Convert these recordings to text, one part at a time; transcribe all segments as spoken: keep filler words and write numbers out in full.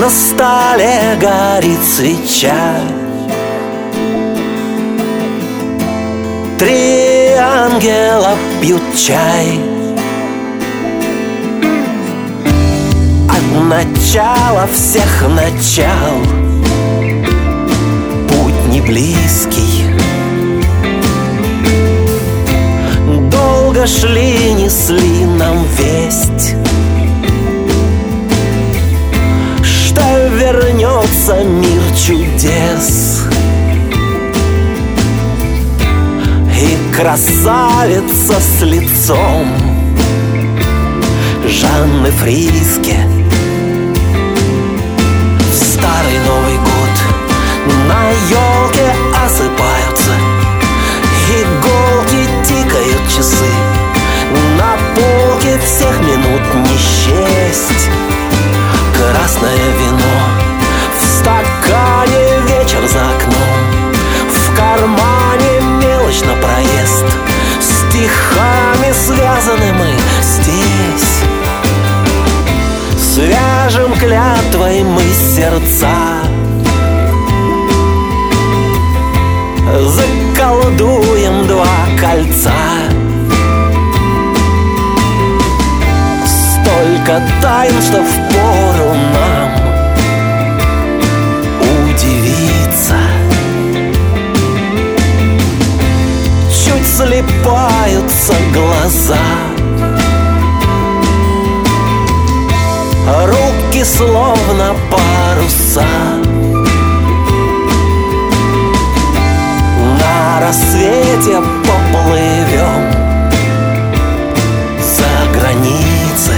на столе горит свеча. Три ангела пьют чай. От начала всех начал путь не близкий. Долго шли, несли нам весть, что вернется мир чудес. И красавица с лицом Жанны Фриске в старый Новый год на елке осыпаются, иголки тикают часы, на полке всех минут не счесть. Красное вино в стакане, вечер за окном, в кармане мелочь на проезд. Стихами связаны мы здесь, свяжем клятвой мы сердца, заколдуем два кольца. Столько тайн, что впору нам удивиться. Чуть слипаются глаза, руки словно паруса. На рассвете поплывем за границы.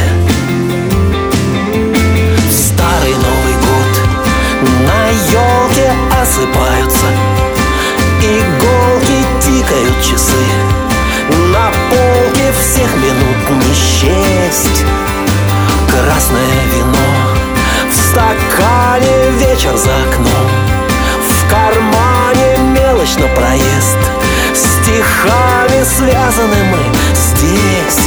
В старый Новый год на елке осыпаются, иголки тикают часы, на полке всех минут не счесть. Красное вино в стакане, вечер за окном, в кармане мелочь на проезд. Стихами связаны мы здесь.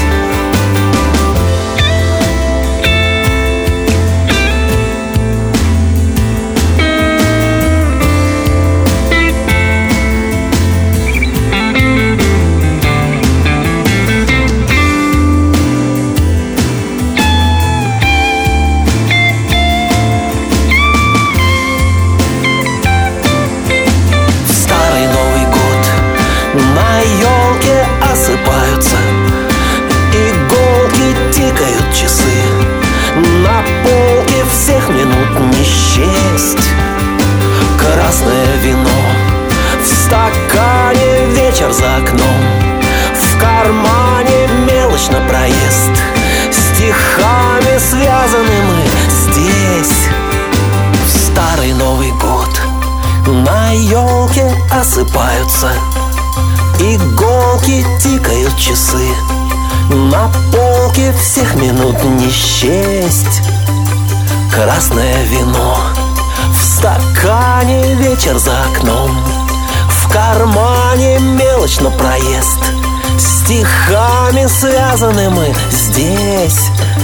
На елке осыпаются, иголки тикают часы, на полке всех минут не счесть. Красное вино в стакане, вечер за окном, в кармане мелочь на проезд. Стихами связаны мы здесь, в старый Новый год на елке осыпаются, иголки тикают часы, на полке всех минут не счесть. Красное вино в стакане, вечер за окном, в кармане мелочь на проезд. Стихами связаны мы здесь.